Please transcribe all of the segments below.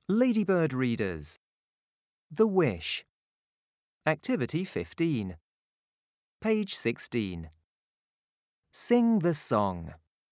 Ladybird readers. The Wish. Activity 15. Page 16. Sing the song.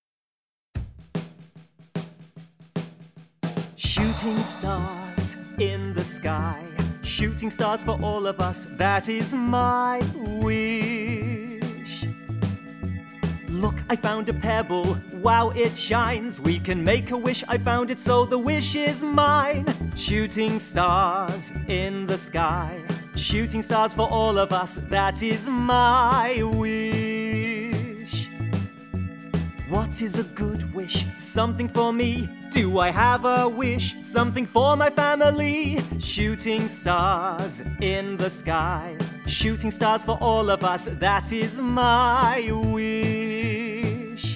Shooting stars in the sky, shooting stars for all of us, that is my wish. Look, I found a pebble, wow, it shines. We can make a wish, I found it, so the wish is mine. Shooting stars in the sky, shooting stars for all of us, that is my wish. What is a good wish? Something for me. Do I have a wish? Something for my family. Shooting stars in the sky, shooting stars for all of us, that is my wish.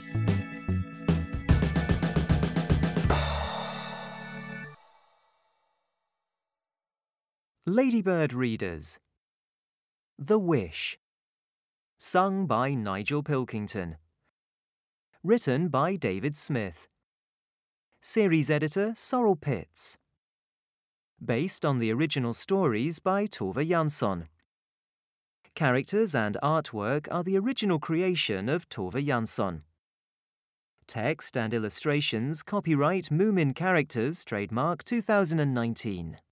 Ladybird readers. The Wish. Sung by Nigel Pilkington. Written by David Smith. Series editor Sorrel Pitts. Based on the original stories by Tove Jansson. Characters and artwork are the original creation of Tove Jansson. Text and illustrations copyright Moomin Characters, trademark 2019.